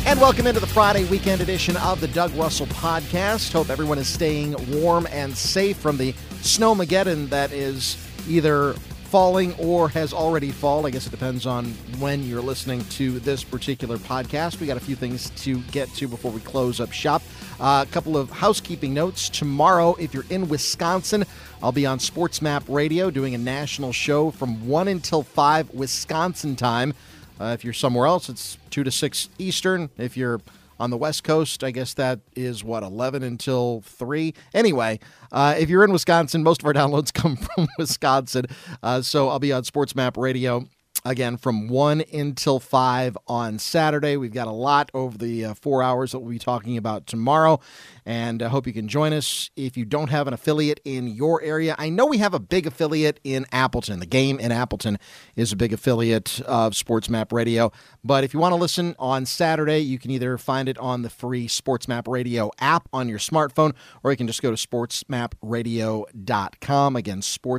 And welcome into the Friday weekend edition of the Doug Russell Podcast. Hope everyone is staying warm and safe from the snowmageddon that is either falling or has already fallen. I guess it depends on when you're listening to this particular podcast. We got a few things to get to before we close up shop. A couple of housekeeping notes. Tomorrow, if you're in Wisconsin, I'll be on Sports Map Radio doing a national show from 1 until 5 Wisconsin time. If you're somewhere else, it's 2 to 6 Eastern. If you're on the West Coast, I guess that is, 11 until 3? Anyway, if you're in Wisconsin, most of our downloads come from Wisconsin. So I'll be on Sports Map Radio, again, from 1 until 5 on Saturday. We've got a lot over the 4 hours that we'll be talking about tomorrow, and I hope you can join us. If you don't have an affiliate in your area, I know we have a big affiliate in Appleton. The Game in Appleton is a big affiliate of Sports Map Radio, but if you want to listen on Saturday, you can either find it on the free Sports Map Radio app on your smartphone, or you can just go to sportsmapradio.com. Again,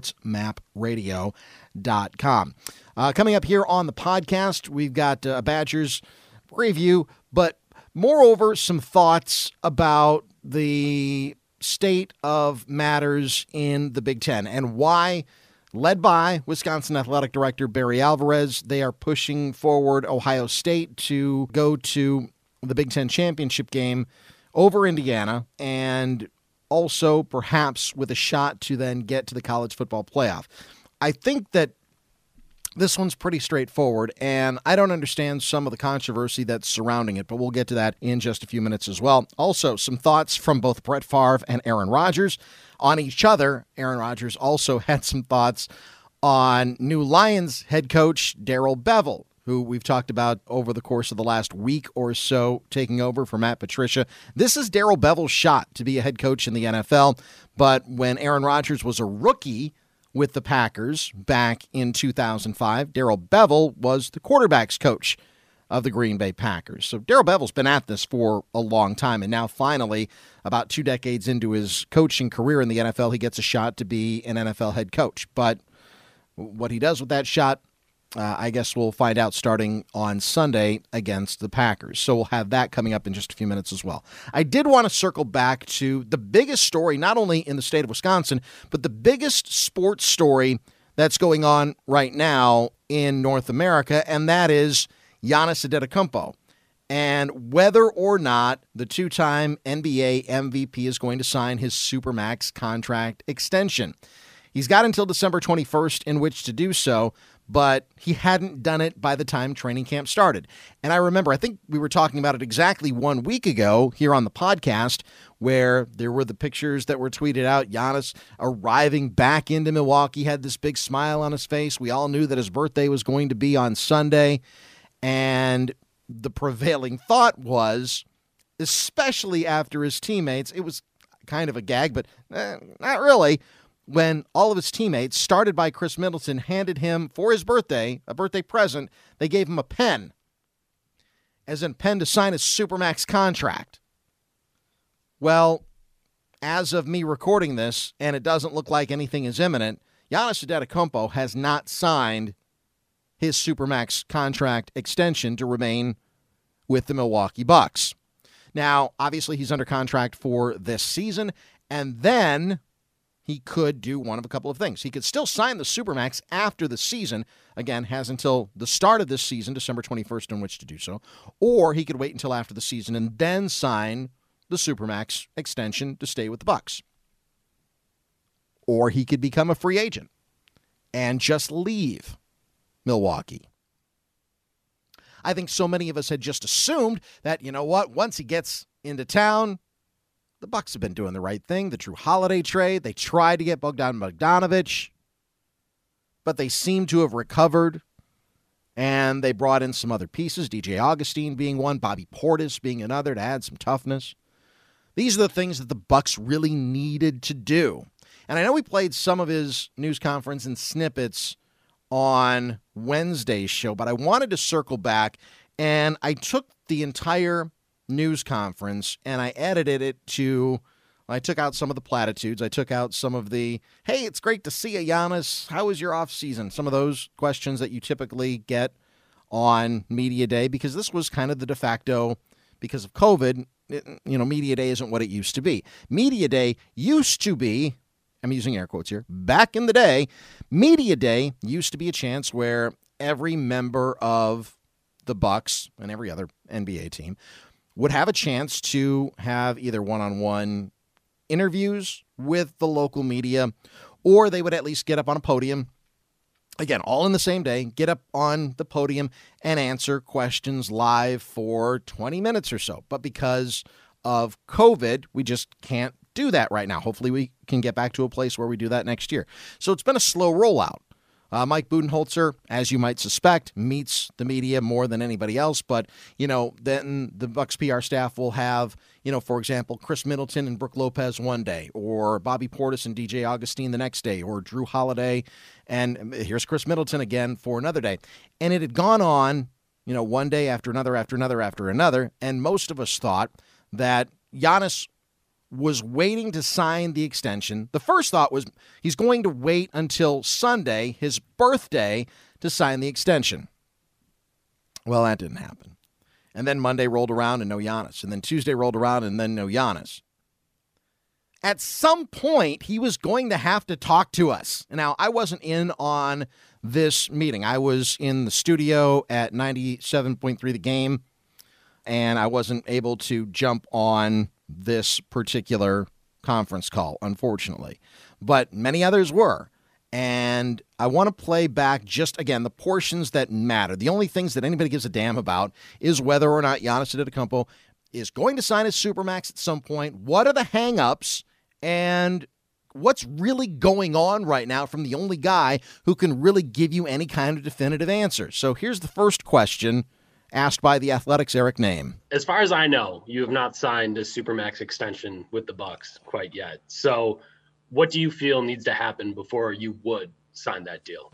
sportsmapradio.com. Coming up here on the podcast, we've got a Badgers review, but moreover, some thoughts about the state of matters in the Big Ten and why, led by Wisconsin Athletic Director Barry Alvarez, they are pushing forward Ohio State to go to the Big Ten championship game over Indiana, and also perhaps with a shot to then get to the college football playoff. I think that this one's pretty straightforward, and I don't understand some of the controversy that's surrounding it, but we'll get to that in just a few minutes as well. Also, some thoughts from both Brett Favre and Aaron Rodgers on each other. Aaron Rodgers also had some thoughts on new Lions head coach Darrell Bevell, who we've talked about over the course of the last week or so, taking over for Matt Patricia. This is Darrell Bevell's shot to be a head coach in the NFL, but when Aaron Rodgers was a rookie with the Packers back in 2005, Darrell Bevell was the quarterback's coach of the Green Bay Packers. So Darrell Bevell's been at this for a long time, and now finally, about 2 decades into his coaching career in the NFL, he gets a shot to be an NFL head coach. But what he does with that shot, I guess we'll find out starting on Sunday against the Packers. So we'll have that coming up in just a few minutes as well. I did want to circle back to the biggest story, not only in the state of Wisconsin, but the biggest sports story that's going on right now in North America, and that is Giannis Antetokounmpo, and whether or not the two-time NBA MVP is going to sign his Supermax contract extension. He's got until December 21st in which to do so, but he hadn't done it by the time training camp started. And I remember, I think we were talking about it exactly 1 week ago here on the podcast, where there were the pictures that were tweeted out. Giannis arriving back into Milwaukee, had this big smile on his face. We all knew that his birthday was going to be on Sunday. And the prevailing thought was, especially after his teammates, it was kind of a gag, but not really, when all of his teammates, started by Chris Middleton, handed him, for his birthday, a birthday present, they gave him a pen, as in pen to sign his Supermax contract. Well, as of me recording this, and it doesn't look like anything is imminent, Giannis Antetokounmpo has not signed his Supermax contract extension to remain with the Milwaukee Bucks. Now, obviously, he's under contract for this season, and then he could do one of a couple of things. He could still sign the Supermax after the season. Again, has until the start of this season, December 21st, in which to do so. Or he could wait until after the season and then sign the Supermax extension to stay with the Bucks. Or he could become a free agent and just leave Milwaukee. I think so many of us had just assumed that, you know what, once he gets into town, the Bucks have been doing the right thing. The Jrue Holiday trade, they tried to get Bogdan Bogdanović, but they seem to have recovered, and they brought in some other pieces, DJ Augustine being one, Bobby Portis being another, to add some toughness. These are the things that the Bucks really needed to do. And I know we played some of his news conference and snippets on Wednesday's show, but I wanted to circle back, and I took the entire news conference and I edited it to, I took out some of the platitudes. I took out some of the, hey, it's great to see you, Giannis. How was your off season? Some of those questions that you typically get on media day, because this was kind of the de facto because of COVID, Media Day isn't what it used to be. Media Day used to be, I'm using air quotes here, back in the day, Media Day used to be a chance where every member of the Bucks and every other NBA team would have a chance to have either one-on-one interviews with the local media, or they would at least get up on a podium, again, all in the same day, get up on the podium and answer questions live for 20 minutes or so. But because of COVID, we just can't do that right now. Hopefully we can get back to a place where we do that next year. So it's been a slow rollout. Mike Budenholzer, as you might suspect, meets the media more than anybody else. But, then the Bucks PR staff will have, for example, Chris Middleton and Brook Lopez one day, or Bobby Portis and DJ Augustine the next day, or Drew Holiday. And here's Chris Middleton again for another day. And it had gone on, one day after another, after another, after another. And most of us thought that Giannis was waiting to sign the extension. The first thought was he's going to wait until Sunday, his birthday, to sign the extension. Well, that didn't happen. And then Monday rolled around and no Giannis. And then Tuesday rolled around and then no Giannis. At some point, he was going to have to talk to us. Now, I wasn't in on this meeting. I was in the studio at 97.3 The Game, and I wasn't able to jump on this particular conference call, unfortunately. But many others were. And I want to play back just, again, the portions that matter. The only things that anybody gives a damn about is whether or not Giannis Antetokounmpo is going to sign his Supermax at some point. What are the hang-ups? And what's really going on right now from the only guy who can really give you any kind of definitive answer? So here's the first question asked by the Athletics' Eric Name. As far as I know, you have not signed a Supermax extension with the Bucks quite yet. So what do you feel needs to happen before you would sign that deal?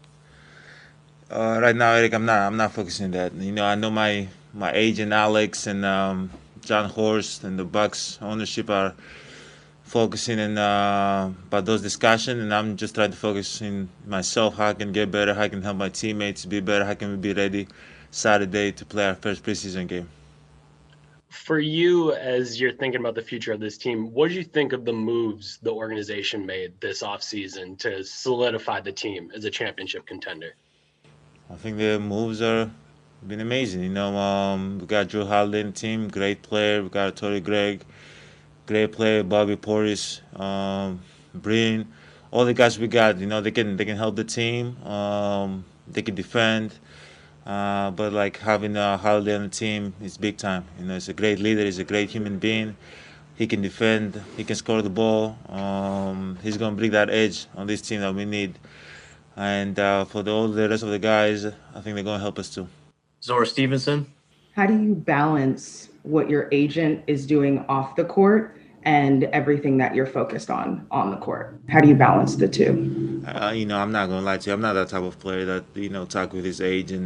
Right now, Eric, I'm not focusing on that. I know my agent Alex and John Horst and the Bucks ownership are focusing on about those discussions, and I'm just trying to focus in myself, how I can get better, how I can help my teammates be better, how can we be ready Saturday to play our first preseason game. For you, as you're thinking about the future of this team, what do you think of the moves the organization made this offseason to solidify the team as a championship contender? I think the moves are been amazing. We got Drew Holiday in the team, great player. We got Torrey Craig, great player. Bobby Portis, Breen, all the guys we got. They can help the team. They can defend. But like having Holiday on the team is big time. He's a great leader. He's a great human being. He can defend. He can score the ball. He's going to bring that edge on this team that we need. And for all the rest of the guys, I think they're going to help us too. Zora Stevenson. How do you balance what your agent is doing off the court and everything that you're focused on the court? How do you balance the two? I'm not going to lie to you. I'm not that type of player that, talk with his agent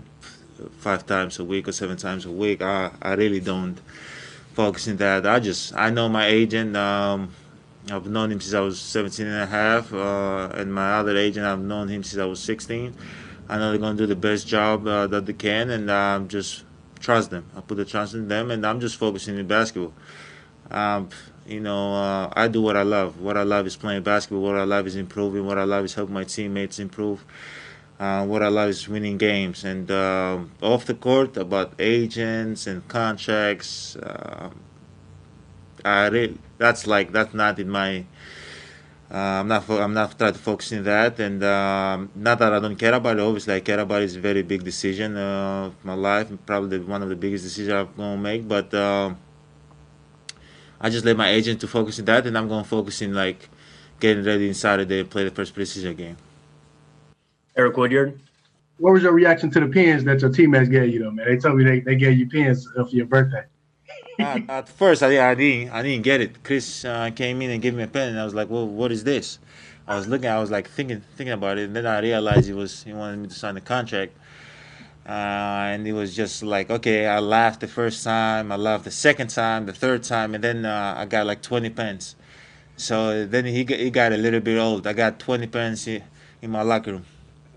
5 times a week or 7 times a week. I really don't focus on that. I know my agent. I've known him since I was 17 and a half. And my other agent, I've known him since I was 16. I know they're going to do the best job that they can, and just trust them. I put the trust in them, and I'm just focusing on basketball. I do what I love. What I love is playing basketball. What I love is improving. What I love is helping my teammates improve. What I love is winning games. And off the court, about agents and contracts, that's not in my. I'm not trying to focus on that, and not that I don't care about it. Obviously, I care about it. It's a very big decision of my life, probably one of the biggest decisions I'm going to make. But I just let my agent to focus on that, and I'm going to focus in getting ready on Saturday and play the first preseason game. Eric Woodyard. What was your reaction to the pins that your teammates gave you, though, man? They told me they gave you pins for your birthday. At first, I didn't get it. Chris came in and gave me a pen, and I was like, "Well, what is this?" I was thinking about it, and then I realized he wanted me to sign the contract. And it was just like, okay, I laughed the first time, I laughed the second time, the third time, and then I got 20 pens. So then he got a little bit old. I got 20 pens in my locker room.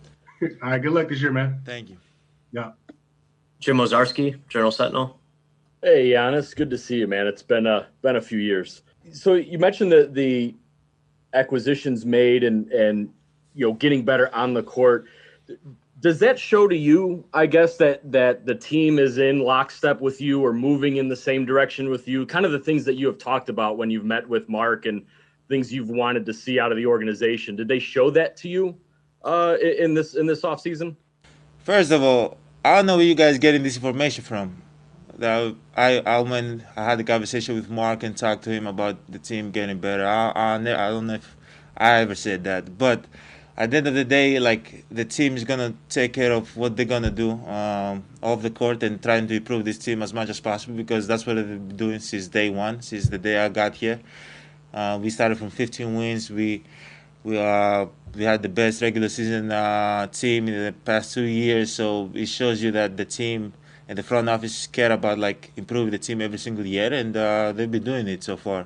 All right, good luck this year, man. Thank you. Yeah. Jim Ozarski, Journal Sentinel. Hey, Giannis, good to see you, man. It's been a few years. So you mentioned the acquisitions made and getting better on the court. Does that show to you, I guess, that the team is in lockstep with you or moving in the same direction with you? Kind of the things that you have talked about when you've met with Mark and things you've wanted to see out of the organization. Did they show that to you in this offseason? First of all, I don't know where you guys getting this information from. When I had the conversation with Mark and talked to him about the team getting better. I don't know if I ever said that, but at the end of the day, like, the team is gonna take care of what they're gonna do off the court and trying to improve this team as much as possible, because that's what they've been doing since day one, since the day I got here. We started from 15 wins. We had the best regular season team in the past 2 years, so it shows you that the team and the front office care about, like, improving the team every single year, and they've been doing it so far.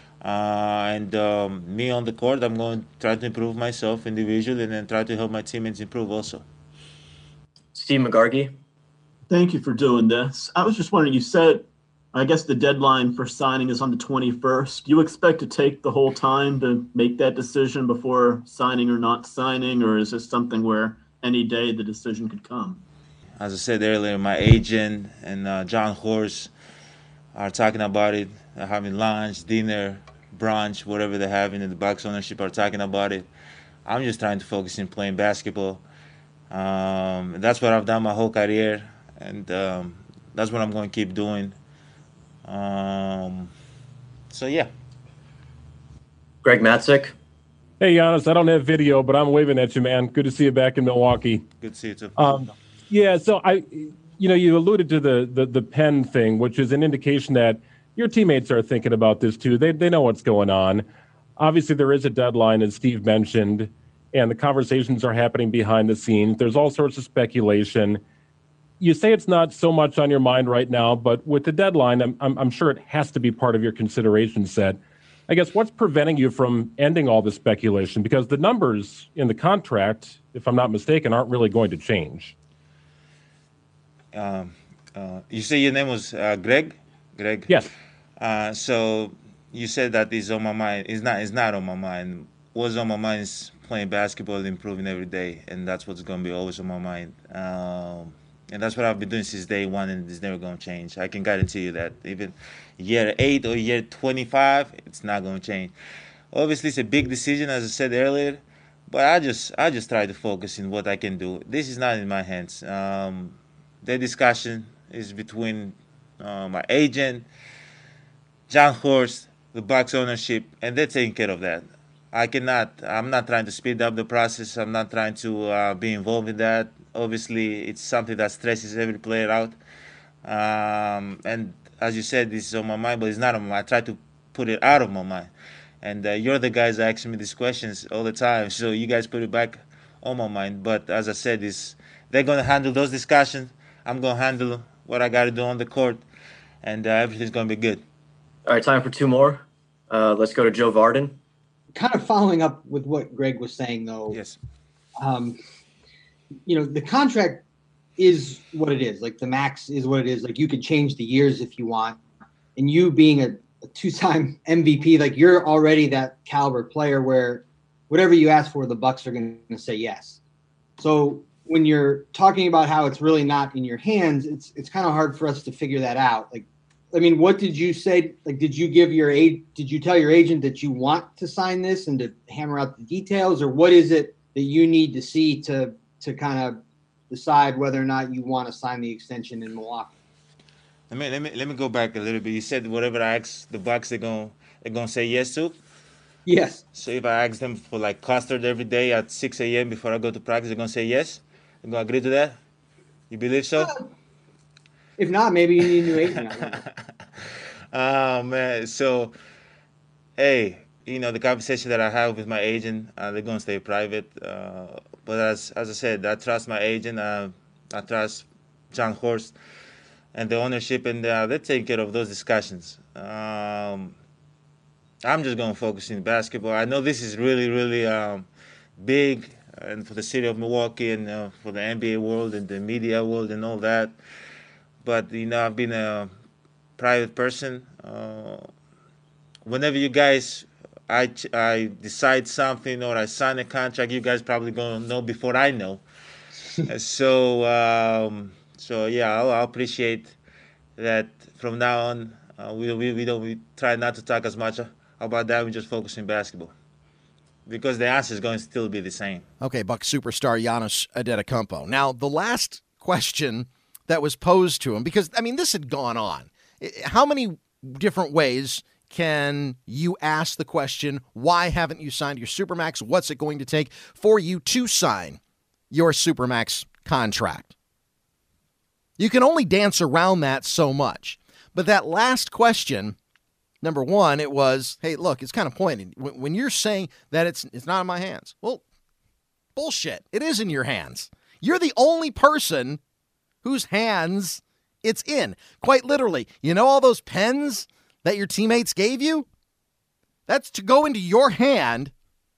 Me on the court, I'm going to try to improve myself individually and then try to help my teammates improve also. Steve McGargy. Thank you for doing this. I was just wondering, you said, I guess the deadline for signing is on the 21st. Do you expect to take the whole time to make that decision before signing or not signing, or is this something where any day the decision could come? As I said earlier, my agent and John Horst are talking about it. They're having lunch, dinner, brunch, whatever they're having, and the Bucks ownership are talking about it. I'm just trying to focus in playing basketball. That's what I've done my whole career, and that's what I'm going to keep doing. So, yeah. Greg Matzik. Hey, Giannis, I don't have video, but I'm waving at you, man. Good to see you back in Milwaukee. Good to see you, too. Yeah, so you alluded to the pen thing, which is an indication that your teammates are thinking about this too. They know what's going on. Obviously, there is a deadline, as Steve mentioned, and the conversations are happening behind the scenes. There's all sorts of speculation. You say it's not so much on your mind right now, but with the deadline, I'm sure it has to be part of your consideration set. I guess what's preventing you from ending all this speculation? Because the numbers in the contract, if I'm not mistaken, aren't really going to change. You say your name was Greg? Greg? Yes. So you said that is on my mind. It's not on my mind. What's on my mind is playing basketball, improving every day, and that's what's going to be always on my mind. And that's what I've been doing since day one, and it's never going to change. I can guarantee you that. Even year 8 or year 25, it's not going to change. Obviously, it's a big decision, as I said earlier, but I just try to focus in what I can do. This is not in my hands. The discussion is between my agent, John Horst, the Bucks ownership, and they're taking care of that. I'm not trying to speed up the process. I'm not trying to be involved in that. Obviously, it's something that stresses every player out. And as you said, this is on my mind, but it's not on my mind. I try to put it out of my mind. And you're the guys asking me these questions all the time, so you guys put it back on my mind. But as I said, they're going to handle those discussions. I'm going to handle what I got to do on the court, and everything's going to be good. All right, time for 2 more. Let's go to Joe Varden. Kind of following up with what Greg was saying, though. Yes. The contract is what it is. Like, the max is what it is. Like, you could change the years if you want. And you being a 2-time MVP, like, you're already that caliber player where whatever you ask for, the Bucks are going to say yes. So when you're talking about how it's really not in your hands, it's kind of hard for us to figure that out. Like, I mean, what did you say? Like, did you tell your agent that you want to sign this and to hammer out the details, or what is it that you need to see to kind of decide whether or not you want to sign the extension in Milwaukee? Let me go back a little bit. You said whatever I ask the Bucks, they're gonna say yes to. Yes. So if I ask them for, like, custard every day at 6 a.m. before I go to practice, they're gonna say yes. They're gonna agree to that. You believe so? If not, maybe you need a new agent. Oh, man. So, hey, the conversation that I have with my agent, they're going to stay private. But as I said, I trust my agent. I trust John Horst and the ownership, and they're taking care of those discussions. I'm just going to focus in basketball. I know this is really, really big, and for the city of Milwaukee and for the NBA world and the media world and all that. But, I've been private person. Whenever you guys, I decide something or I sign a contract, you guys probably gonna know before I know. So yeah, I'll appreciate that. From now on, we try not to talk as much about that. We just focus on basketball because the answer is going to still be the same. Okay, Bucks superstar Giannis Antetokounmpo. Now, the last question that was posed to him, because, I mean, this had gone on. How many different ways can you ask the question, why haven't you signed your Supermax? What's it going to take for you to sign your Supermax contract? You can only dance around that so much. But that last question, number one, it was, hey, look, it's kind of pointed. When you're saying that it's not in my hands, well, bullshit. It is in your hands. You're the only person whose hands it's in. Quite literally. You know all those pens that your teammates gave you? That's to go into your hand,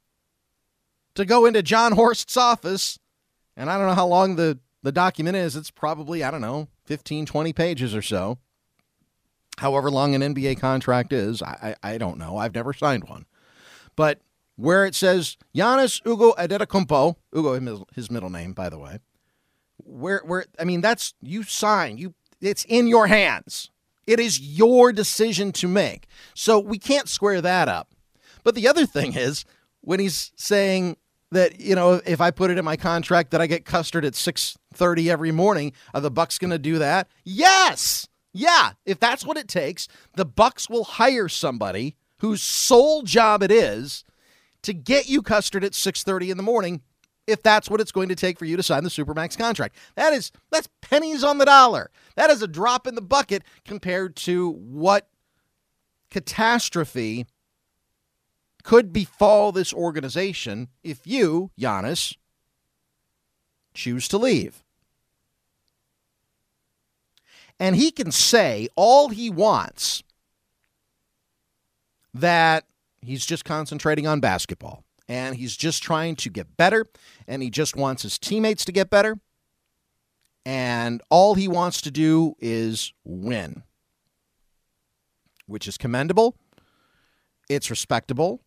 to go into John Horst's office, and I don't know how long the document is. It's probably, 15, 20 pages or so. However long an NBA contract is, I don't know. I've never signed one. But where it says Giannis Ugo Antetokounmpo, Ugo, his middle name, by the way, that's, you sign. It's in your hands. It is your decision to make. So we can't square that up. But the other thing is, when he's saying that, if I put it in my contract that I get custard at 6:30 every morning, are the Bucks going to do that? Yes. Yeah. If that's what it takes, the Bucks will hire somebody whose sole job it is to get you custard at 6:30 in the morning, if that's what it's going to take for you to sign the Supermax contract. That's pennies on the dollar. That is a drop in the bucket compared to what catastrophe could befall this organization if you, Giannis, choose to leave. And he can say all he wants that he's just concentrating on basketball and he's just trying to get better and he just wants his teammates to get better and all he wants to do is win, which is commendable. It's respectable.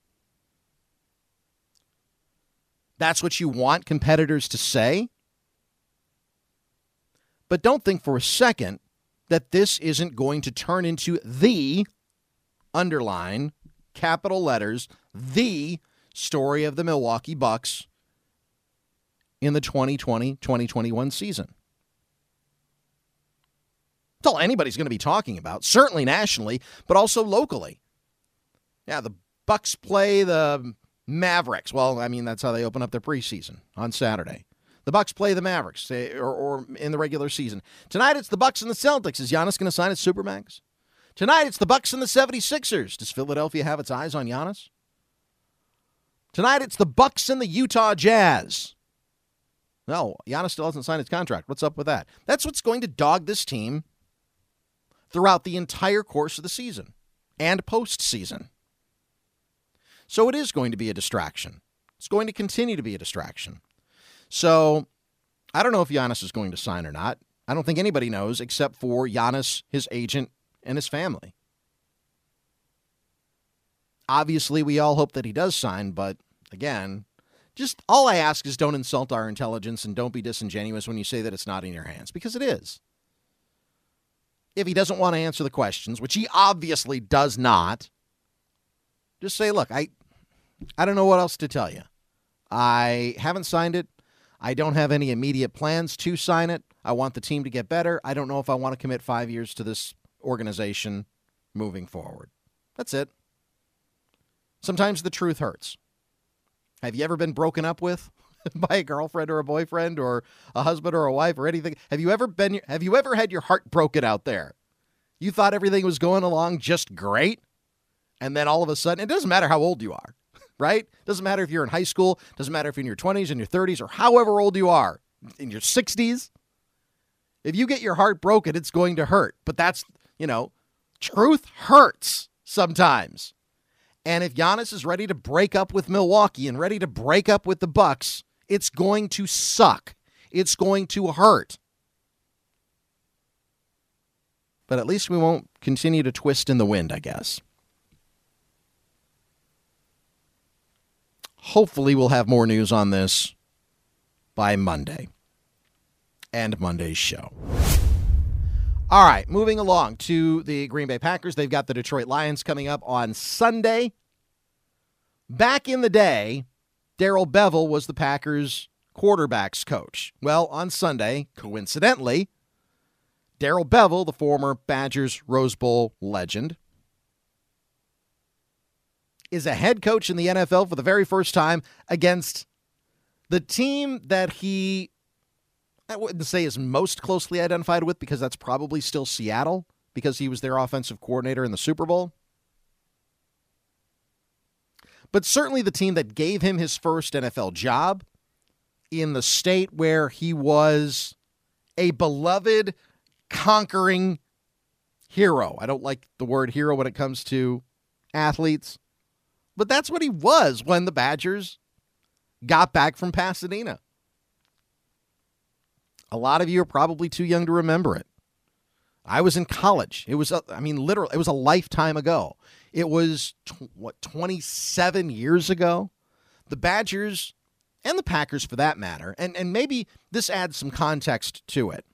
That's what you want competitors to say. But don't think for a second that this isn't going to turn into the, underline, capital letters, the story of the Milwaukee Bucks in the 2020-2021 season. It's all anybody's going to be talking about, certainly nationally, but also locally. Yeah, the Bucks play the Mavericks. Well, that's how they open up their preseason on Saturday. The Bucks play the Mavericks, or in the regular season. Tonight, it's the Bucks and the Celtics. Is Giannis going to sign his Supermax? Tonight, it's the Bucks and the 76ers. Does Philadelphia have its eyes on Giannis? Tonight, it's the Bucks and the Utah Jazz. No, Giannis still hasn't signed his contract. What's up with that? That's what's going to dog this team throughout the entire course of the season and postseason. So it is going to be a distraction. It's going to continue to be a distraction. So I don't know if Giannis is going to sign or not. I don't think anybody knows except for Giannis, his agent, and his family. Obviously, we all hope that he does sign, but again, just all I ask is don't insult our intelligence and don't be disingenuous when you say that it's not in your hands, because it is. If he doesn't want to answer the questions, which he obviously does not, just say, look, I don't know what else to tell you. I haven't signed it. I don't have any immediate plans to sign it. I want the team to get better. I don't know if I want to commit 5 years to this organization moving forward. That's it. Sometimes the truth hurts. Have you ever been broken up with by a girlfriend or a boyfriend or a husband or a wife or anything? Have you ever had your heart broken out there? You thought everything was going along just great, and then all of a sudden, it doesn't matter how old you are. Right? Doesn't matter if you're in high school. Doesn't matter if you're in your 20s, in your 30s, or however old you are, in your 60s. If you get your heart broken, it's going to hurt. But that's, truth hurts sometimes. And if Giannis is ready to break up with Milwaukee and ready to break up with the Bucks, it's going to suck. It's going to hurt. But at least we won't continue to twist in the wind, I guess. Hopefully we'll have more news on this by Monday and Monday's show. All right, moving along to the Green Bay Packers. They've got the Detroit Lions coming up on Sunday. Back in the day, Darrell Bevell was the Packers' quarterbacks coach. Well, on Sunday, coincidentally, Darrell Bevell, the former Badgers Rose Bowl legend, is a head coach in the NFL for the very first time against the team that he, I wouldn't say is most closely identified with, because that's probably still Seattle, because he was their offensive coordinator in the Super Bowl. But certainly the team that gave him his first NFL job in the state where he was a beloved, conquering hero. I don't like the word hero when it comes to athletes, but that's what he was when the Badgers got back from Pasadena. A lot of you are probably too young to remember it. I was in college. It was, literally, it was a lifetime ago. It was, 27 years ago? The Badgers, and the Packers for that matter, and maybe this adds some context to it.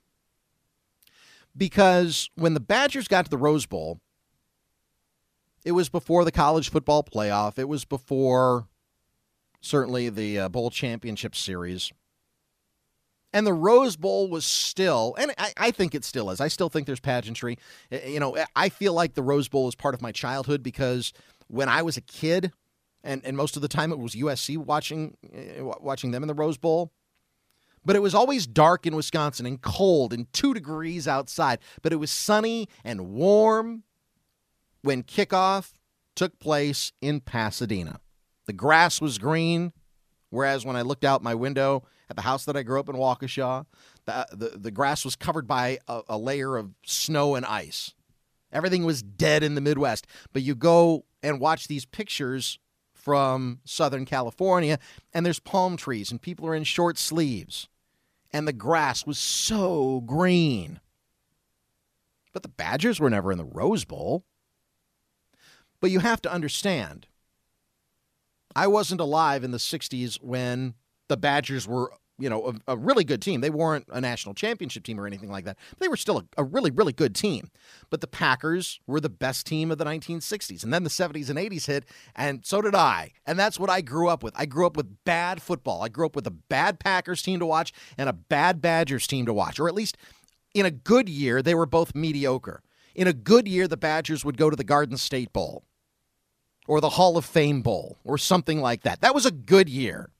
Because when the Badgers got to the Rose Bowl, it was before the college football playoff. It was before, certainly, the bowl championship series. And the Rose Bowl was still, and I think it still is. I still think there's pageantry. I feel like the Rose Bowl is part of my childhood because when I was a kid, and most of the time it was USC watching them in the Rose Bowl, but it was always dark in Wisconsin and cold and 2 degrees outside. But it was sunny and warm when kickoff took place in Pasadena. The grass was green, whereas when I looked out my window at the house that I grew up in Waukesha, the grass was covered by a layer of snow and ice. Everything was dead in the Midwest. But you go and watch these pictures from Southern California, and there's palm trees, and people are in short sleeves. And the grass was so green. But the Badgers were never in the Rose Bowl. But you have to understand, I wasn't alive in the 60s when the Badgers were, a really good team. They weren't a national championship team or anything like that. They were still a really, really good team. But the Packers were the best team of the 1960s. And then the 70s and 80s hit, and so did I. And that's what I grew up with. I grew up with bad football. I grew up with a bad Packers team to watch and a bad Badgers team to watch. Or at least in a good year, they were both mediocre. In a good year, the Badgers would go to the Garden State Bowl or the Hall of Fame Bowl or something like that. That was a good year.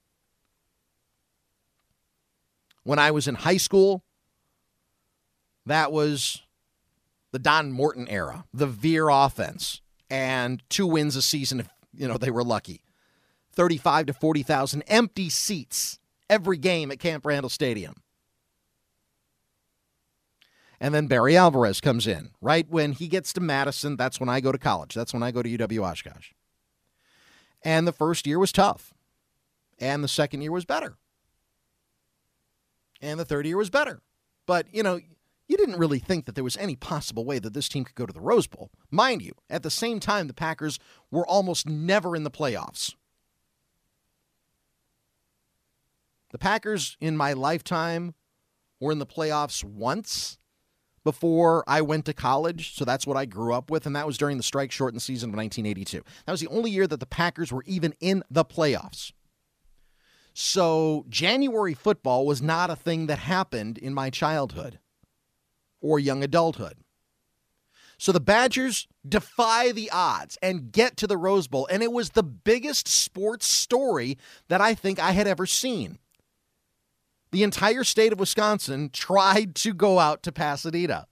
When I was in high school, that was the Don Morton era, the Veer offense, and 2 wins a season if, they were lucky. 35 to 40,000 empty seats every game at Camp Randall Stadium. And then Barry Alvarez comes in. Right when he gets to Madison, that's when I go to college. That's when I go to UW Oshkosh. And the first year was tough. And the second year was better. And the third year was better. But, you didn't really think that there was any possible way that this team could go to the Rose Bowl. Mind you, at the same time, the Packers were almost never in the playoffs. The Packers, in my lifetime, were in the playoffs once before I went to college, so that's what I grew up with, and that was during the strike-shortened season of 1982. That was the only year that the Packers were even in the playoffs. So January football was not a thing that happened in my childhood or young adulthood. So the Badgers defy the odds and get to the Rose Bowl, and it was the biggest sports story that I think I had ever seen. The entire state of Wisconsin tried to go out to Pasadena.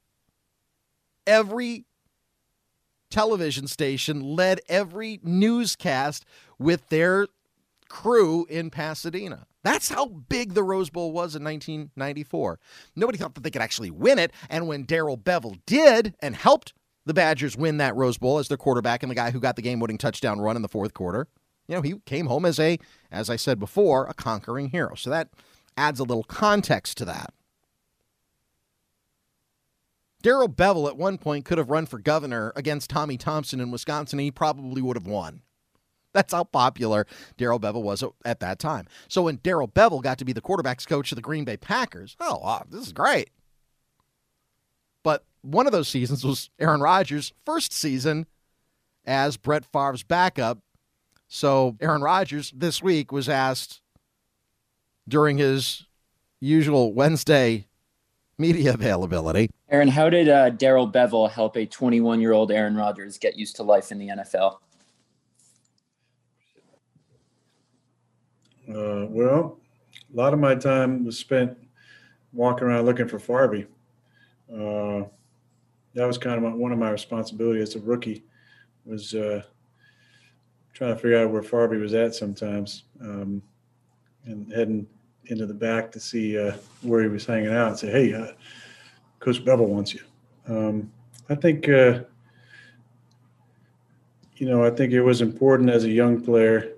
Every television station led every newscast with their crew in Pasadena. That's how big the Rose Bowl was in 1994. Nobody thought that they could actually win it, and when Darrell Bevell did and helped the Badgers win that Rose Bowl as their quarterback and the guy who got the game-winning touchdown run in the fourth quarter, he came home as as I said before, a conquering hero. So that adds a little context to that. Darrell Bevell at one point could have run for governor against Tommy Thompson in Wisconsin, and he probably would have won. That's how popular Darrell Bevell was at that time. So when Darrell Bevell got to be the quarterback's coach of the Green Bay Packers, wow, this is great. But one of those seasons was Aaron Rodgers' first season as Brett Favre's backup. So Aaron Rodgers this week was asked during his usual Wednesday media availability. Aaron, how did Darrell Bevell help a 21-year-old Aaron Rodgers get used to life in the NFL? Well, a lot of my time was spent walking around looking for Farby. That was kind of one of my responsibilities as a rookie, was trying to figure out where Farby was at sometimes, and heading into the back to see where he was hanging out and say, hey, Coach Bevell wants you. I think, I think it was important as a young player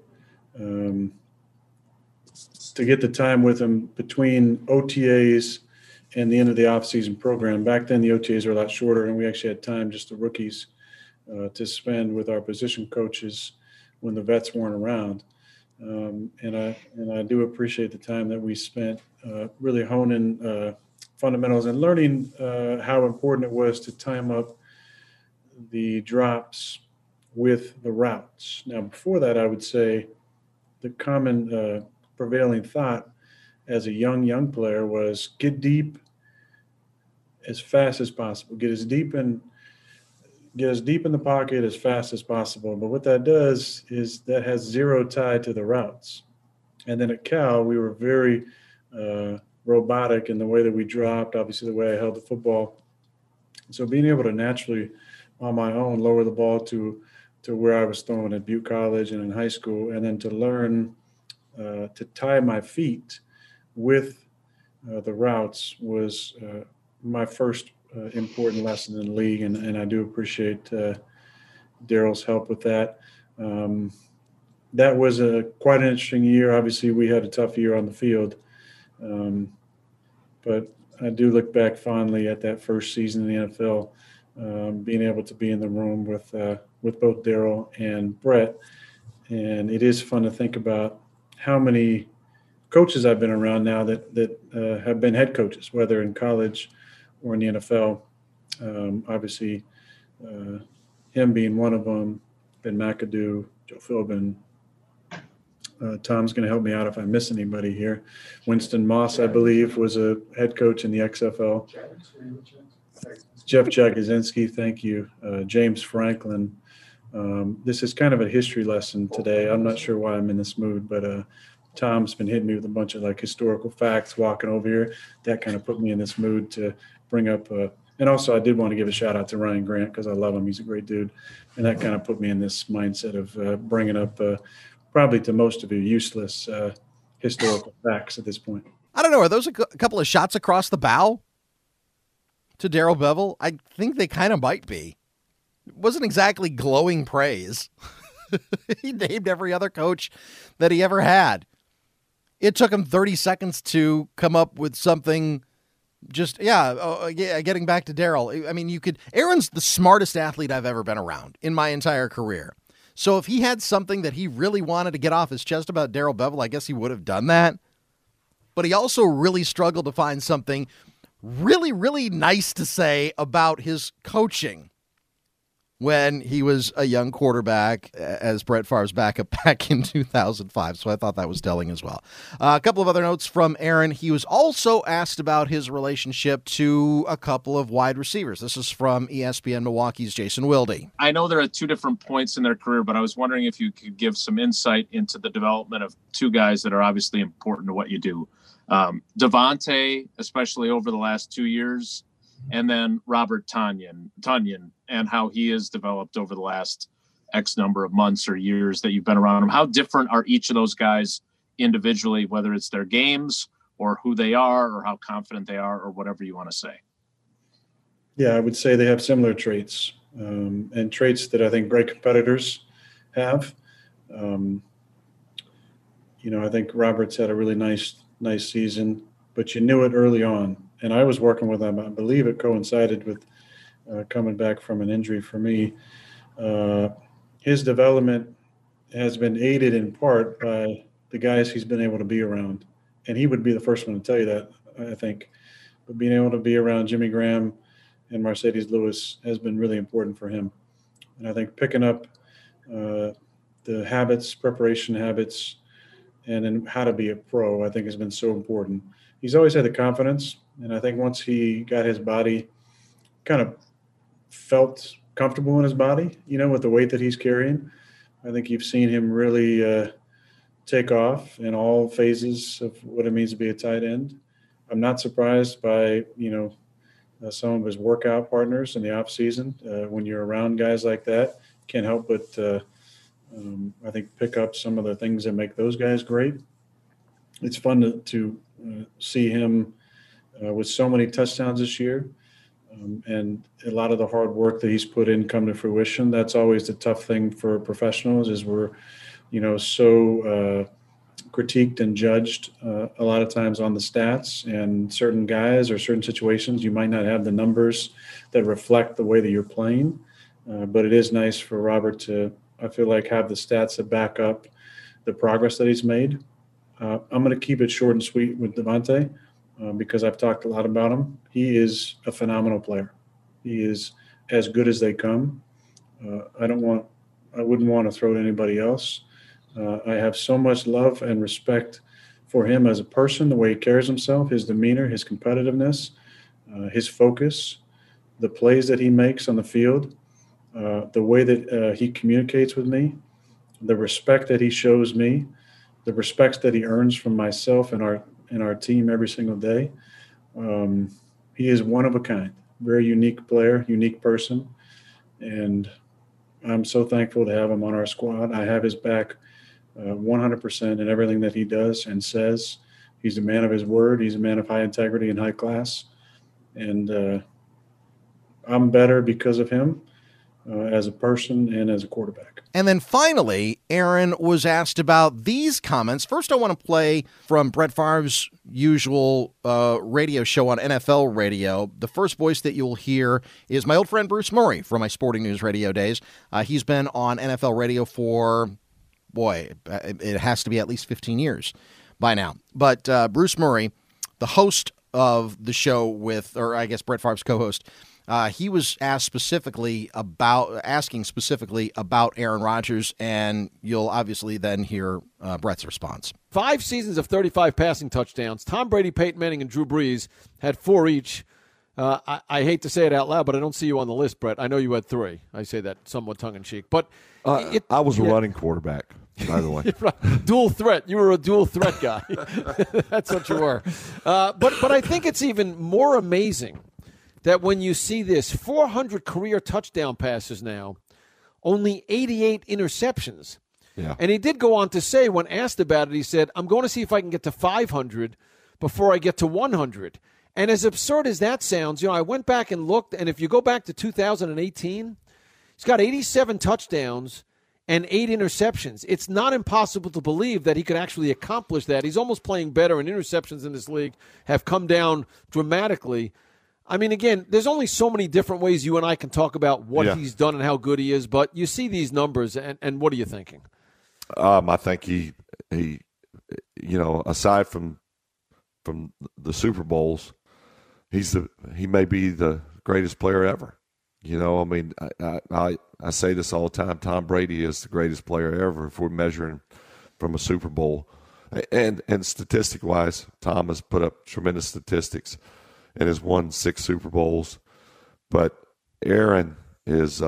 to get the time with him between OTAs and the end of the offseason program. Back then, the OTAs were a lot shorter, and we actually had time, just the rookies, to spend with our position coaches when the vets weren't around. And I do appreciate the time that we spent really honing fundamentals and learning how important it was to time up the drops with the routes. Now, before that, I would say the common prevailing thought as a young player was get deep as fast as possible, get as deep in the pocket as fast as possible. But what that does is that has zero tie to the routes. And then at Cal, we were very robotic in the way that we dropped, obviously the way I held the football. So being able to naturally, on my own, lower the ball to where I was throwing at Butte College and in high school, and then to learn to tie my feet with the routes was my first important lesson in the league, and I do appreciate Darrell's help with that. That was quite an interesting year. Obviously, we had a tough year on the field, but I do look back fondly at that first season in the NFL, being able to be in the room with both Darrell and Brett, and it is fun to think about how many coaches I've been around now that have been head coaches, whether in college or in the NFL. Obviously, him being one of them, Ben McAdoo, Joe Philbin. Tom's going to help me out if I miss anybody here. Winston Moss, I believe, was a head coach in the XFL. Jeff Jagodzinski, thank you. James Franklin. This is kind of a history lesson today. I'm not sure why I'm in this mood, but Tom's been hitting me with a bunch of historical facts walking over here. That kind of put me in this mood to bring up. And also I did want to give a shout out to Ryan Grant because I love him. He's a great dude. And that kind of put me in this mindset of bringing up probably to most of you useless historical facts at this point. I don't know. Are those a couple of shots across the bow to Darrell Bevell? I think they kind of might be. It wasn't exactly glowing praise. He named every other coach that he ever had. It took him 30 seconds to come up with something. Getting back to Darrell. I mean, Aaron's the smartest athlete I've ever been around in my entire career. So if he had something that he really wanted to get off his chest about Darrell Bevell, I guess he would have done that. But he also really struggled to find something really, really nice to say about his coaching when he was a young quarterback as Brett Favre's backup back in 2005. So I thought that was telling as well. A couple of other notes from Aaron. He was also asked about his relationship to a couple of wide receivers. This is from ESPN Milwaukee's Jason Wilde. I know they're at two different points in their career, but I was wondering if you could give some insight into the development of two guys that are obviously important to what you do. Devontae, especially over the last 2 years, and then Robert Tonyan, and how he has developed over the last X number of months or years that you've been around him. How different are each of those guys individually, whether it's their games or who they are or how confident they are or whatever you want to say? Yeah, I would say they have similar traits, and traits that I think great competitors have. I think Robert's had a really nice season, but you knew it early on. And I was working with him. I believe it coincided with coming back from an injury for me. His development has been aided in part by the guys he's been able to be around. And he would be the first one to tell you that, I think. But being able to be around Jimmy Graham and Mercedes Lewis has been really important for him. And I think picking up the habits, preparation habits, and then how to be a pro, I think has been so important. He's always had the confidence, and I think once he got his body, kind of felt comfortable in his body, with the weight that he's carrying, I think you've seen him really take off in all phases of what it means to be a tight end. I'm not surprised by, some of his workout partners in the off season. When you're around guys like that, can't help but I think pick up some of the things that make those guys great. It's fun to see him with so many touchdowns this year, and a lot of the hard work that he's put in come to fruition. That's always the tough thing for professionals, is we're, so critiqued and judged a lot of times on the stats, and certain guys or certain situations, you might not have the numbers that reflect the way that you're playing. But it is nice for Robert to, I feel like, have the stats that back up the progress that he's made. I'm going to keep it short and sweet with Davante because I've talked a lot about him. He is a phenomenal player. He is as good as they come. I wouldn't want to throw to anybody else. I have so much love and respect for him as a person, the way he carries himself, his demeanor, his competitiveness, his focus, the plays that he makes on the field, the way that he communicates with me, the respect that he shows me, the respect that he earns from myself and our team every single day. He is one of a kind, very unique player, unique person, and I'm so thankful to have him on our squad. I have his back 100% in everything that he does and says. He's a man of his word. He's a man of high integrity and high class, and I'm better because of him. As a person and as a quarterback. And then finally, Aaron was asked about these comments. First, I want to play from Brett Favre's usual radio show on NFL radio. The first voice that you'll hear is my old friend Bruce Murray from my Sporting News radio days. He's been on NFL radio for, it has to be at least 15 years by now. But Bruce Murray, the host of the show with, or I guess Brett Favre's co-host, he was asking specifically about Aaron Rodgers, and you'll obviously then hear Brett's response. 5 seasons of 35 passing touchdowns. Tom Brady, Peyton Manning, and Drew Brees had 4 each. I hate to say it out loud, but I don't see you on the list, Brett. I know you had 3. I say that somewhat tongue-in-cheek. But I was a running quarterback, by the way. Dual threat. You were a dual threat guy. That's what you were. But I think it's even more amazing that when you see this, 400 career touchdown passes now, only 88 interceptions. Yeah. And he did go on to say, when asked about it, he said, I'm going to see if I can get to 500 before I get to 100. And as absurd as that sounds, I went back and looked, and if you go back to 2018, he's got 87 touchdowns and 8 interceptions. It's not impossible to believe that he could actually accomplish that. He's almost playing better, and interceptions in this league have come down dramatically. I mean, again, there's only so many different ways you and I can talk about what he's done and how good he is, but you see these numbers, and what are you thinking? I think he aside from the Super Bowls, he may be the greatest player ever. I mean, I say this all the time. Tom Brady is the greatest player ever if we're measuring from a Super Bowl. And statistic-wise, Tom has put up tremendous statistics and has won 6 Super Bowls. But Aaron is,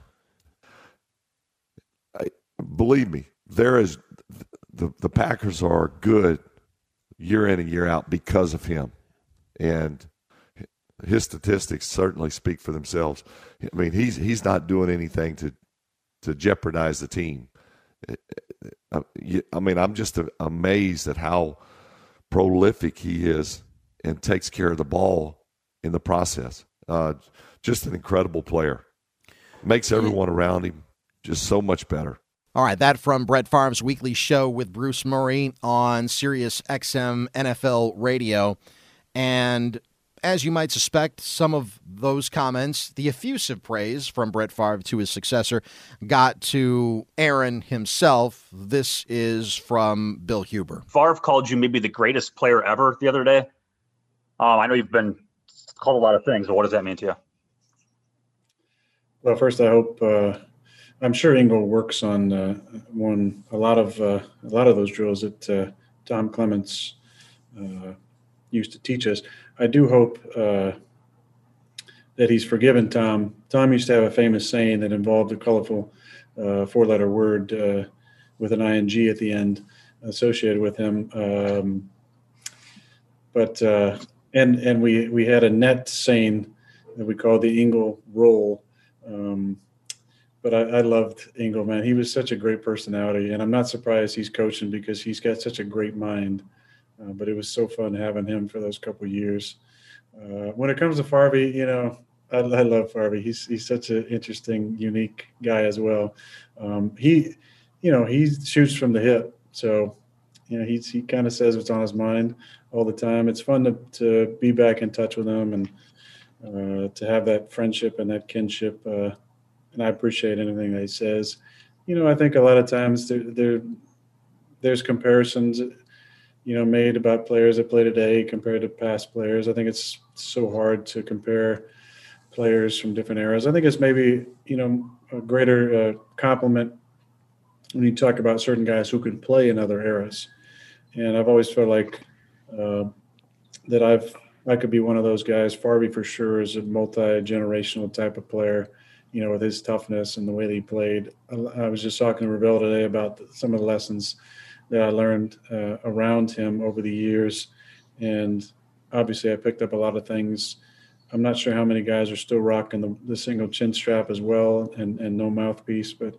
believe me, the Packers are good year in and year out because of him. And his statistics certainly speak for themselves. I mean, he's not doing anything to jeopardize the team. I mean, I'm just amazed at how prolific he is and takes care of the ball in the process. Just an incredible player. Makes everyone around him just so much better. All right, that from Brett Favre's weekly show with Bruce Murray on Sirius XM NFL Radio. And as you might suspect, some of those comments, the effusive praise from Brett Favre to his successor, got to Aaron himself. This is from Bill Huber. Favre called you maybe the greatest player ever the other day. I know you've been called a lot of things, but what does that mean to you? Well, first, I hope I'm sure Ingle works on a lot of those drills that Tom Clements used to teach us. I do hope that he's forgiven Tom. Tom used to have a famous saying that involved a colorful four-letter word with an ing at the end associated with him. And we had a net saying that we called the Ingle roll. But I loved Ingle, man. He was such a great personality, and I'm not surprised he's coaching because he's got such a great mind. But it was so fun having him for those couple of years. When it comes to Favre, I love Favre. He's such an interesting, unique guy as well. He shoots from the hip, so he kind of says what's on his mind all the time. It's fun to be back in touch with him and to have that friendship and that kinship. And I appreciate anything that he says. I think a lot of times there's comparisons, made about players that play today compared to past players. I think it's so hard to compare players from different eras. I think it's maybe, a greater compliment when you talk about certain guys who can play in other eras. And I've always felt like that I could be one of those guys. Favre for sure is a multi-generational type of player, with his toughness and the way that he played. I was just talking to Ravel today about some of the lessons that I learned around him over the years. And obviously I picked up a lot of things. I'm not sure how many guys are still rocking the single chin strap as well and no mouthpiece, but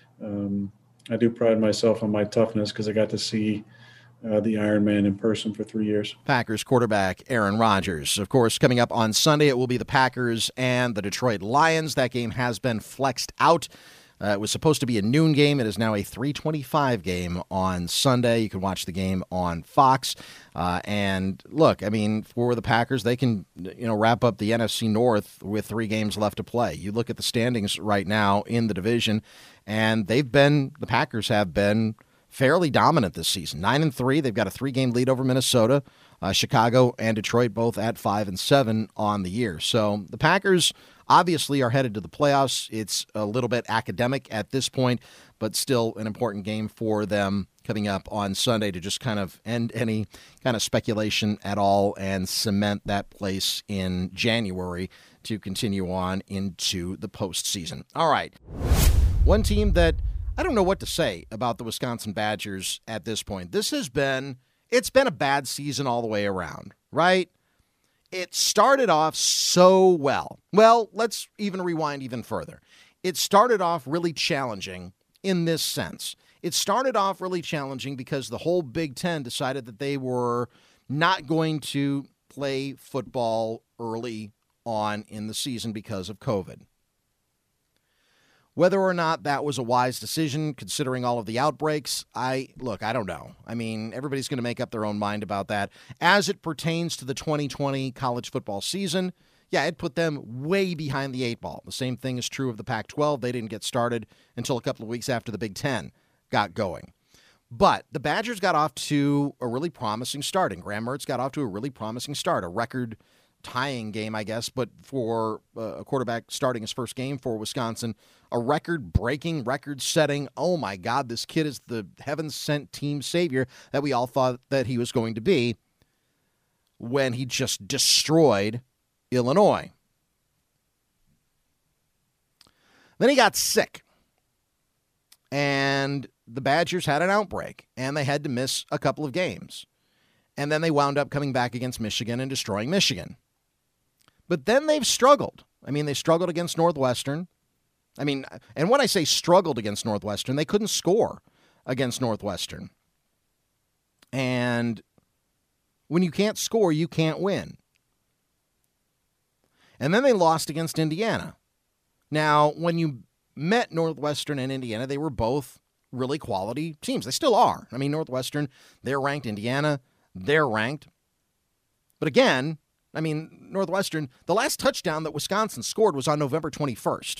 I do pride myself on my toughness because I got to see the Iron Man in person for 3 years. Packers quarterback Aaron Rodgers. Of course, coming up on Sunday, it will be the Packers and the Detroit Lions. That game has been flexed out. It was supposed to be a noon game. It is now a 3:25 game on Sunday. You can watch the game on Fox. And look, for the Packers, they can wrap up the NFC North with 3 games left to play. You look at the standings right now in the division, and the Packers have been fairly dominant this season. 9-3. They've got a 3-game lead over Minnesota. Chicago and Detroit both at 5-7 on the year. So the Packers obviously are headed to the playoffs. It's a little bit academic at this point, but still an important game for them coming up on Sunday to just kind of end any kind of speculation at all and cement that place in January to continue on into the postseason. All right. One team that I don't know what to say about the Wisconsin Badgers at this point. It's been a bad season all the way around, right? It started off so well. Well, let's even rewind even further. It started off really challenging in this sense. It started off really challenging because the whole Big Ten decided that they were not going to play football early on in the season because of COVID. Whether or not that was a wise decision, considering all of the outbreaks, I don't know. Everybody's going to make up their own mind about that. As it pertains to the 2020 college football season, yeah, it put them way behind the 8 ball. The same thing is true of the Pac-12. They didn't get started until a couple of weeks after the Big Ten got going. But the Badgers got off to a really promising start, and Graham Mertz got off to a really promising start, a record-tying game, I guess, but for a quarterback starting his first game for Wisconsin, a record-breaking, record-setting, oh my God, this kid is the heaven-sent team savior that we all thought that he was going to be when he just destroyed Illinois. Then he got sick, and the Badgers had an outbreak, and they had to miss a couple of games. And then they wound up coming back against Michigan and destroying Michigan. But then they've struggled. They struggled against Northwestern. And when I say struggled against Northwestern, they couldn't score against Northwestern. And when you can't score, you can't win. And then they lost against Indiana. Now, when you met Northwestern and Indiana, they were both really quality teams. They still are. Northwestern, they're ranked. Indiana, they're ranked. But again, I mean, Northwestern, the last touchdown that Wisconsin scored was on November 21st.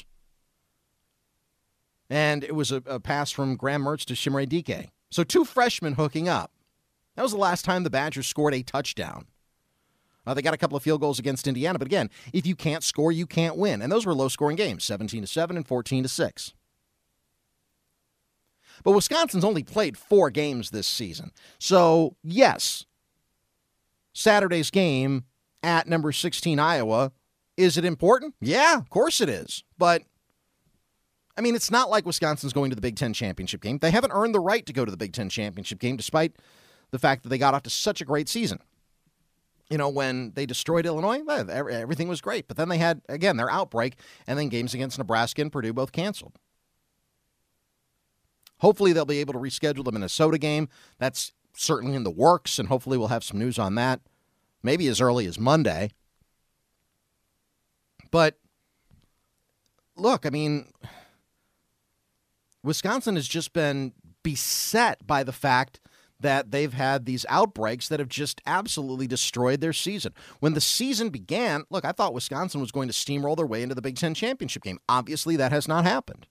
And it was a pass from Graham Mertz to Chimere Dike. So 2 freshmen hooking up. That was the last time the Badgers scored a touchdown. They got a couple of field goals against Indiana, but again, if you can't score, you can't win. And those were low-scoring games, 17-7 and 14-6. But Wisconsin's only played 4 games this season. So, yes, Saturday's game at number 16 Iowa, is it important? Yeah, of course it is. But, I mean, it's not like Wisconsin's going to the Big Ten championship game. They haven't earned the right to go to the Big Ten championship game, despite the fact that they got off to such a great season. You know, when they destroyed Illinois, everything was great. But then they had, again, their outbreak, and then games against Nebraska and Purdue both canceled. Hopefully they'll be able to reschedule the Minnesota game. That's certainly in the works, and hopefully we'll have some news on that, maybe as early as Monday. But, look, I mean, Wisconsin has just been beset by the fact that they've had these outbreaks that have just absolutely destroyed their season. When the season began, look, I thought Wisconsin was going to steamroll their way into the Big Ten championship game. Obviously, that has not happened.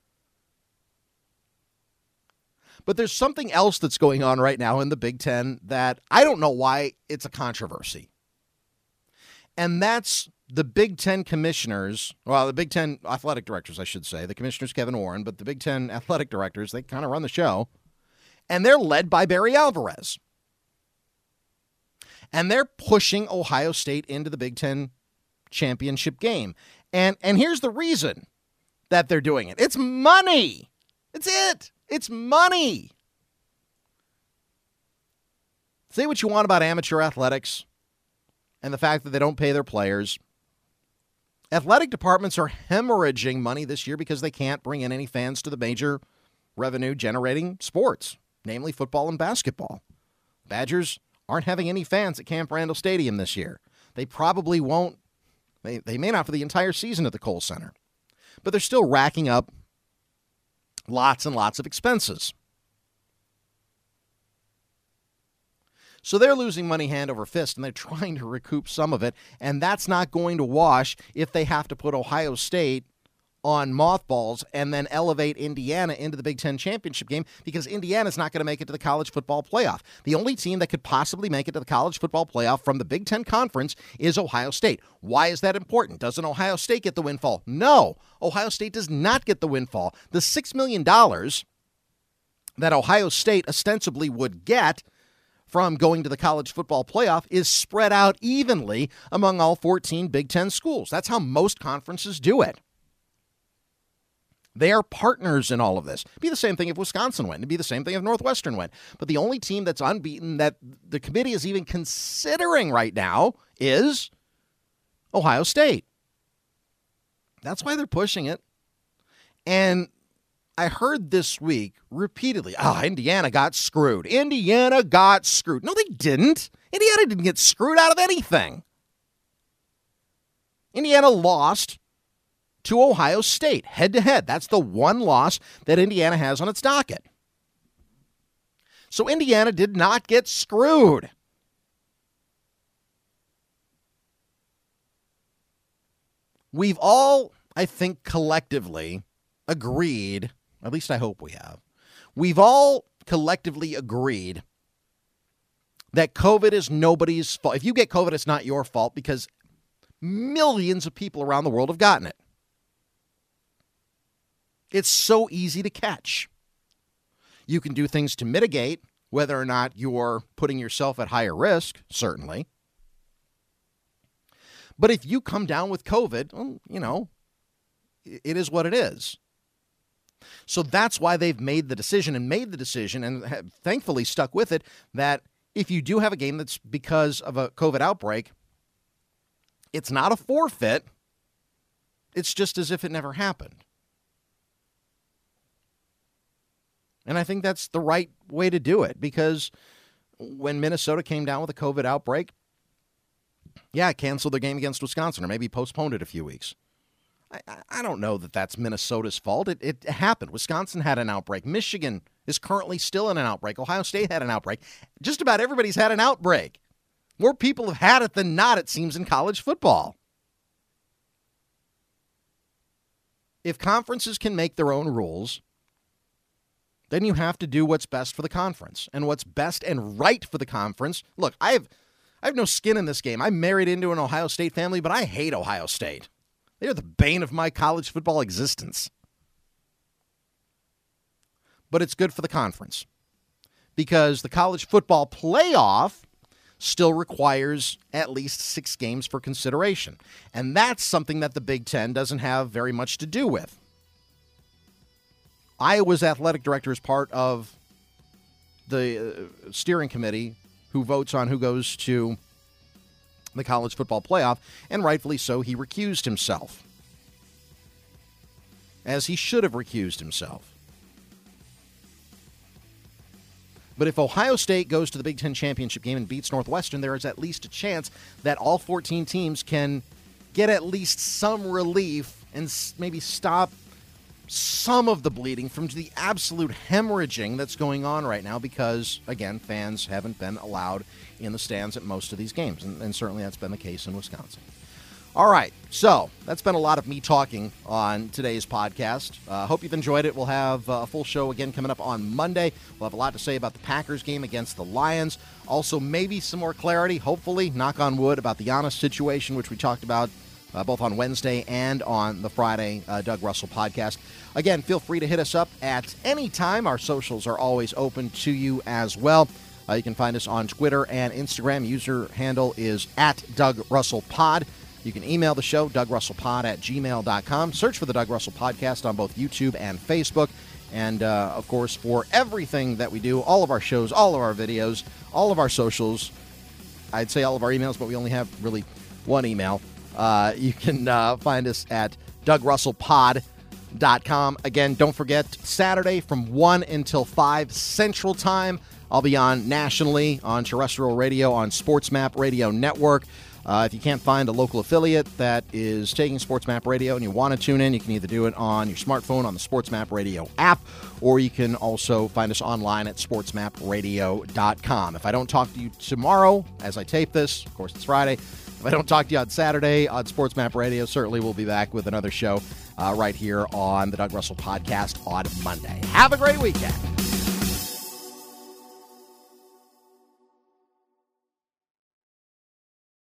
But there's something else that's going on right now in the Big Ten that I don't know why it's a controversy. And that's the Big Ten commissioners, well, the Big Ten athletic directors, I should say. The commissioner's Kevin Warren, but the Big Ten athletic directors, they kind of run the show. And they're led by Barry Alvarez. And they're pushing Ohio State into the Big Ten championship game. And here's the reason that they're doing it. It's money. It's it. It's money. Say what you want about amateur athletics and the fact that they don't pay their players. Athletic departments are hemorrhaging money this year because they can't bring in any fans to the major revenue-generating sports, namely football and basketball. Badgers aren't having any fans at Camp Randall Stadium this year. They probably won't. They may not for the entire season at the Kohl Center. But they're still racking up lots and lots of expenses. So they're losing money hand over fist, and they're trying to recoup some of it, and that's not going to wash if they have to put Ohio State on mothballs and then elevate Indiana into the Big Ten championship game, because Indiana's not going to make it to the college football playoff. The only team that could possibly make it to the college football playoff from the Big Ten Conference is Ohio State. Why is that important? Doesn't Ohio State get the windfall? No, Ohio State does not get the windfall. The $6 million that Ohio State ostensibly would get from going to the college football playoff is spread out evenly among all 14 Big Ten schools. That's how most conferences do it. They are partners in all of this. It'd be the same thing if Wisconsin went. It'd be the same thing if Northwestern went. But the only team that's unbeaten that the committee is even considering right now is Ohio State. That's why they're pushing it. And I heard this week repeatedly, Indiana got screwed. Indiana got screwed. No, they didn't. Indiana didn't get screwed out of anything. Indiana lost to Ohio State, head-to-head. That's the one loss that Indiana has on its docket. So Indiana did not get screwed. We've all, I think, collectively agreed, at least I hope we have, we've all collectively agreed that COVID is nobody's fault. If you get COVID, it's not your fault because millions of people around the world have gotten it. It's so easy to catch. You can do things to mitigate whether or not you're putting yourself at higher risk, certainly. But if you come down with COVID, well, you know, it is what it is. So that's why they've made the decision and have thankfully stuck with it, that if you do have a game that's because of a COVID outbreak, it's not a forfeit. It's just as if it never happened. And I think that's the right way to do it, because when Minnesota came down with a COVID outbreak, it canceled their game against Wisconsin or maybe postponed it a few weeks. I don't know that that's Minnesota's fault. It happened. Wisconsin had an outbreak. Michigan is currently still in an outbreak. Ohio State had an outbreak. Just about everybody's had an outbreak. More people have had it than not, it seems, in college football. If conferences can make their own rules, then you have to do what's best for the conference. And what's best and right for the conference. Look, I have no skin in this game. I'm married into an Ohio State family, but I hate Ohio State. They are the bane of my college football existence. But it's good for the conference because the college football playoff still requires at least 6 games for consideration. And that's something that the Big Ten doesn't have very much to do with. Iowa's athletic director is part of the steering committee who votes on who goes to the college football playoff, and rightfully so, he recused himself, as he should have recused himself. But if Ohio State goes to the Big Ten championship game and beats Northwestern, there is at least a chance that all 14 teams can get at least some relief and maybe stop some of the bleeding from the absolute hemorrhaging that's going on right now because, again, fans haven't been allowed in the stands at most of these games, and certainly that's been the case in Wisconsin. All right, so that's been a lot of me talking on today's podcast. Hope you've enjoyed it. We'll have a full show again coming up on Monday. We'll have a lot to say about the Packers game against the Lions. Also, maybe some more clarity, hopefully, knock on wood, about the Giannis situation, which we talked about both on Wednesday and on the Friday Doug Russell podcast. Again, feel free to hit us up at any time. Our socials are always open to you as well. You can find us on Twitter and Instagram. User handle is @DougRussellPod. You can email the show, DougRussellPod@gmail.com. Search for the Doug Russell Podcast on both YouTube and Facebook. And, of course, for everything that we do, all of our shows, all of our videos, all of our socials, I'd say all of our emails, but we only have really one email. You can find us at DougRussellPod.com. Again, don't forget, Saturday from 1 until 5 Central Time, I'll be on nationally on terrestrial radio on SportsMap Radio Network. If you can't find a local affiliate that is taking SportsMap Radio and you want to tune in, you can either do it on your smartphone on the SportsMap Radio app, or you can also find us online at sportsmapradio.com. If I don't talk to you tomorrow as I tape this, of course it's Friday, if I don't talk to you on Saturday on SportsMap Radio, certainly we'll be back with another show right here on the Doug Russell Podcast on Monday. Have a great weekend.